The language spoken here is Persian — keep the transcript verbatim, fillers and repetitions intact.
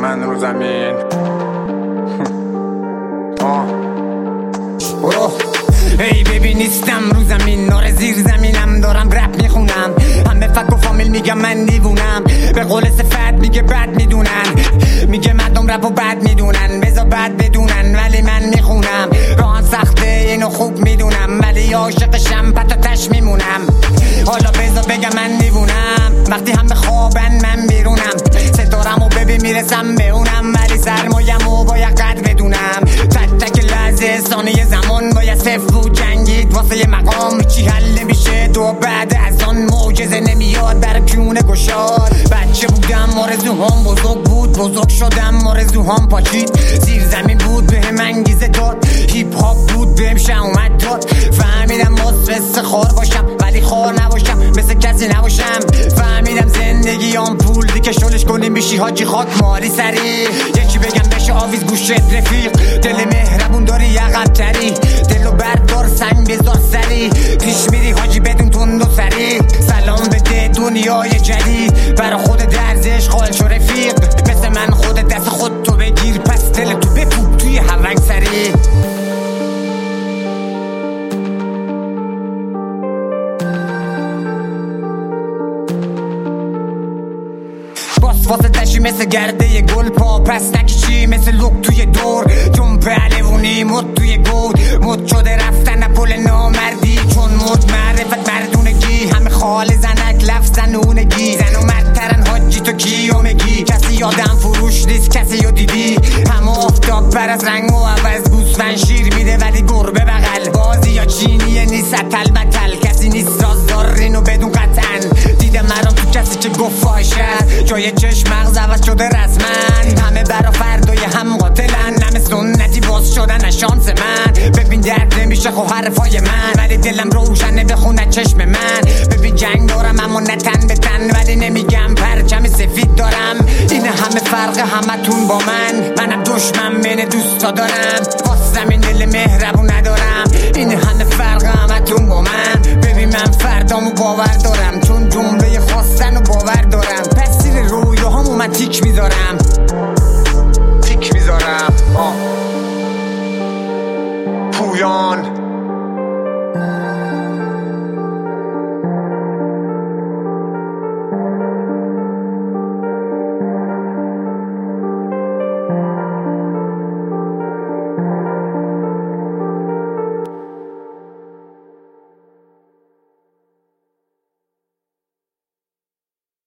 من رو زمین. آه برو. ای ببین نیستم رو زمین، نار زیر زمینم، دارم رپ میخونم. همه فک و فامیل میگم من دیوونم، به قول صفت میگه بد میدونن، میگه مردم رپ و بد میدونن، بذار بد بدونن ولی من میخونم. راهن سخته اینو خوب میدونم، ولی عاشقشم پتاتش میمونم. حالا بذار بگم من دیوونم، وقتی هم به خوابن من بیرونم. ستارمو ببین میرسم به اونم، ولی سرمایمو باید قدر بدونم. تک تک لحظه ثانیه زمان باید صفر و جنگید واسه یه مقام. چی حل نمیشه دو بعد از آن معجزه نمیاد بر کونه گشاد. بچه بودم آرزوهام بزرگ بود، بزرگ شدم آرزوهام پاچید. زیر زمین بود بهم انگیزه داد، هیپ هاپ بود بهم شهامت داد. فهمیدم مصفص خار باشم ولی خار نباشم، مثل کسی نباشم. فهمیدم زندگی آن پول دیگه شلش کنیم میشی حاجی خاک مالی سری. یکی بگم بشه آویز گوشت رفیق، دل مهربون داری عقب تری، دلو بردار سنگ بذار سری. پیش میری حاجی بدون تند و سری، سلام بده دنیای جدید، برا خود درزش خال شو رفیق. مثل من خود دست خود تو بگیر، پس دل تو بپوب توی هونگ سری. واسه تشی مثل گرده گل پا پس نکشی مثل لوک توی دور. جنب علوونی مد توی گود، مد شده رفتن پل نامردی، چون مد معرفت مردونگی. همه خال زنک لفظ زنونگی، زن و مردترن حاجی تو کیو میگی. کسی یادم فروش نیست کسی یو دیدی، همه آفتاب پر از رنگ و عوض. گوسفند شیر میده ولی گربه بغل، بازی یا چینیه نیست اتل بتل. کسی نیست رازدار اینو بدون قطعا، دیده مرام تو کسی که گفت فاشد. جای چشم مغز عوض شده رسمن، همه برا فردای هم قاتلن. همه سنتی باز شدن از شانس من. ببین درد نمیشه خو حرفای من، ولی دلم روشنه بخونه چشم من. ببین جنگ دارم اما نه تن به تن، ولی نمیگم پرچم سفید دارم. این همه فرق همتون با من، منم دشمن من دوستا دارم. واسه زمین دل مهربون ندارم، این همه فرق همتون با من. ببین من فردامو باور دارم، چون جمله خواستن و باور دارم. پس زیر رویاهامو من تیک میذارم.